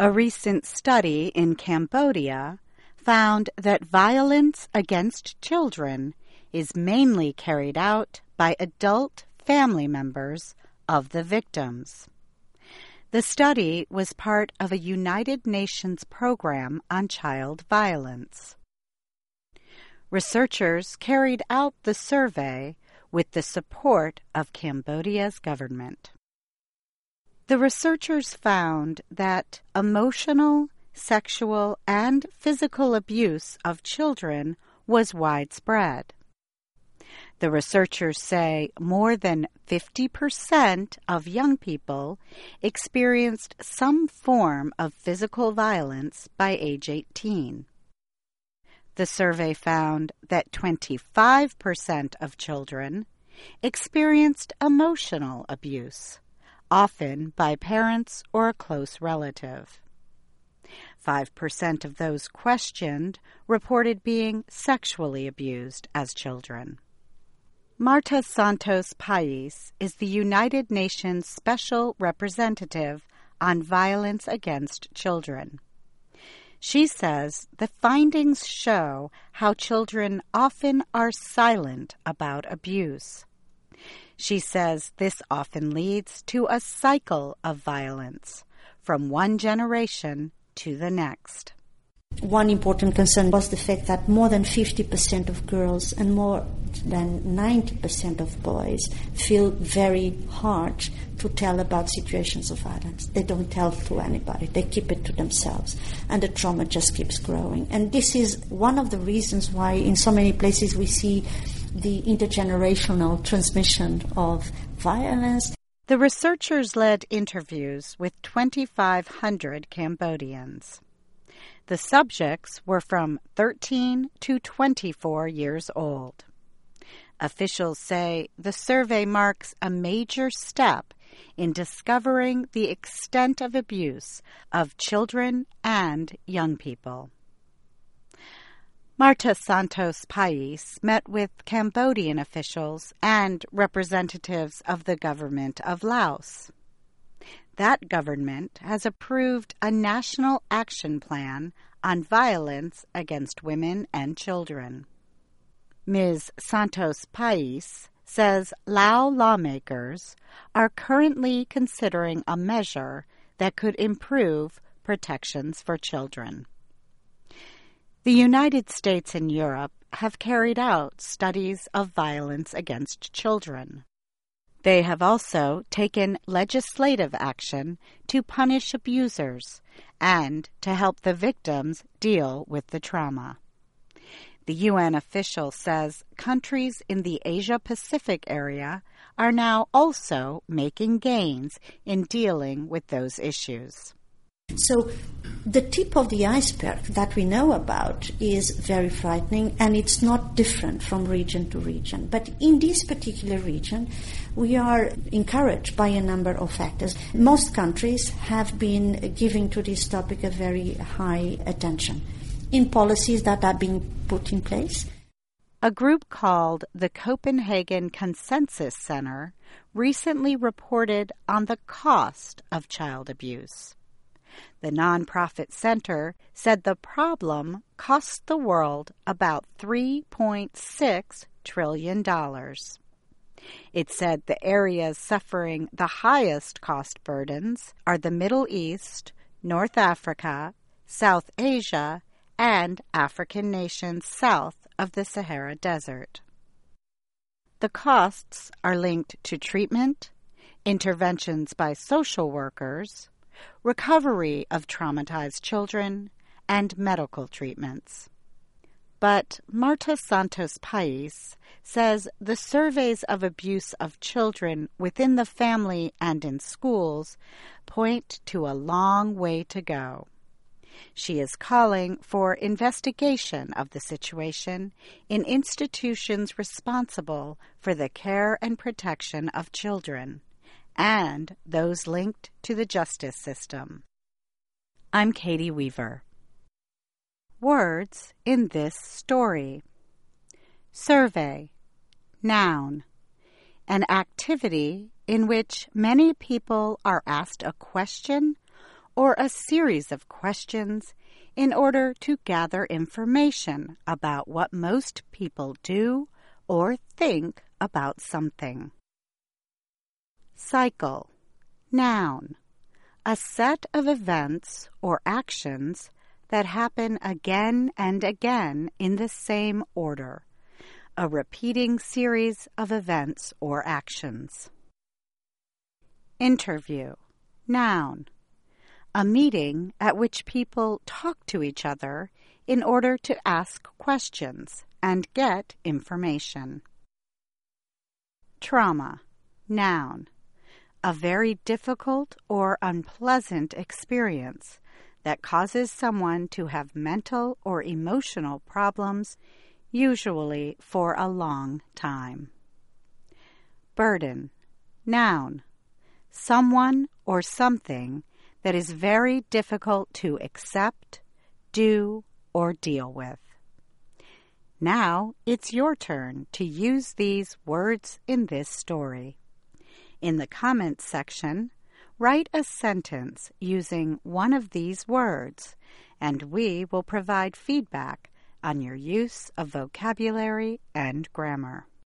A recent study in Cambodia found that violence against children is mainly carried out by adult family members of the victims. The study was part of a United Nations program on child violence. Researchers carried out the survey with the support of Cambodia's government. The researchers found that emotional, sexual, and physical abuse of children was widespread. The researchers say more than 50% of young people experienced some form of physical violence by age 18. The survey found that 25% of children experienced emotional abuse, often by parents or a close relative. 5% of those questioned reported being sexually abused as children. Marta Santos Pais is the United Nations Special Representative on Violence Against Children. She says the findings show how children often are silent about abuse. She says this often leads to a cycle of violence from one generation to the next. One important concern was the fact that more than 50% of girls and more than 90% of boys feel very hard to tell about situations of violence. They don't tell to anybody. They keep it to themselves. And the trauma just keeps growing. And this is one of the reasons why in so many places we see the intergenerational transmission of violence. The researchers led interviews with 2,500 Cambodians. The subjects were from 13 to 24 years old. Officials say the survey marks a major step in discovering the extent of abuse of children and young people. Marta Santos Pais met with Cambodian officials and representatives of the government of Laos. That government has approved a national action plan on violence against women and children. Ms. Santos Pais says Lao lawmakers are currently considering a measure that could improve protections for children. The United States and Europe have carried out studies of violence against children. They have also taken legislative action to punish abusers and to help the victims deal with the trauma. The UN official says countries in the Asia-Pacific area are now also making gains in dealing with those issues. So the tip of the iceberg that we know about is very frightening, and it's not different from region to region. But in this particular region, we are encouraged by a number of factors. Most countries have been giving to this topic a very high attention in policies that are being put in place. A group called the Copenhagen Consensus Center recently reported on the cost of child abuse. The nonprofit center said the problem costs the world about $3.6 trillion. It said the areas suffering the highest cost burdens are the Middle East, North Africa, South Asia, and African nations south of the Sahara Desert. The costs are linked to treatment, interventions by social workers, recovery of traumatized children, and medical treatments. But Marta Santos Pais says the surveys of abuse of children within the family and in schools point to a long way to go. She is calling for investigation of the situation in institutions responsible for the care and protection of children, and those linked to the justice system. I'm Katie Weaver. Words in this story. Survey. Noun. An activity in which many people are asked a question or a series of questions in order to gather information about what most people do or think about something. Cycle. Noun. A set of events or actions that happen again and again in the same order. A repeating series of events or actions. Interview. Noun. A meeting at which people talk to each other in order to ask questions and get information. Trauma. Noun. A very difficult or unpleasant experience that causes someone to have mental or emotional problems, usually for a long time. Burden. Noun. Someone or something that is very difficult to accept, do, or deal with. Now it's your turn to use these words in this story. In the comments section, write a sentence using one of these words, and we will provide feedback on your use of vocabulary and grammar.